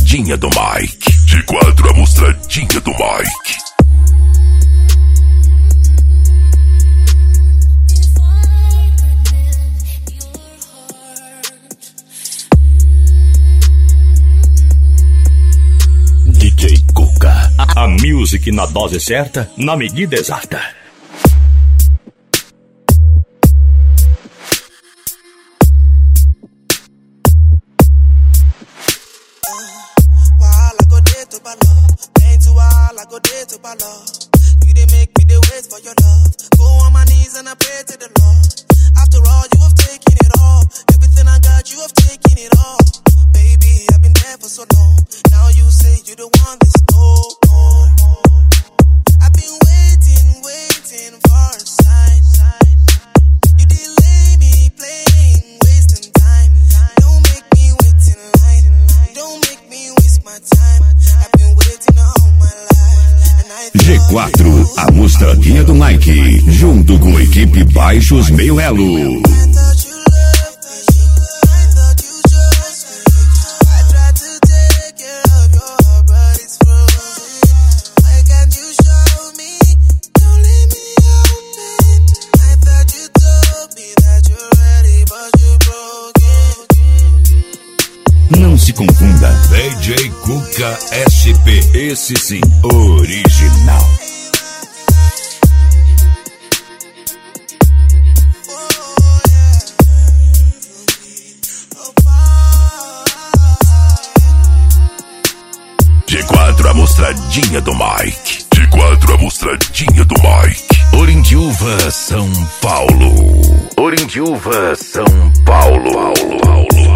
mostradinha do Mike. G4, a mostradinha do Mike. DJ Cuca. A music na dose certa, na medida exata. You didn't make me the wait for your love. Go on my knees and I pray to the Lord. After all, you have taken it all. Everything I got, you have taken it all. Baby, I've been there for so long. Now you say you don't want this no more. I've been waiting for a sign. You delay me playing, wasting time. Don't make me wait in line. Don't make me waste my time. I've been waiting all my life. G4, a mostradinha do Mike, junto com a equipe Baixos Meio Elo. Não se confunda, DJ Cuca SP, esse sim, original. G4, a mostradinha do Mike. G4, a mostradinha do Mike. Orindiúva, São Paulo. Orindiúva, São Paulo.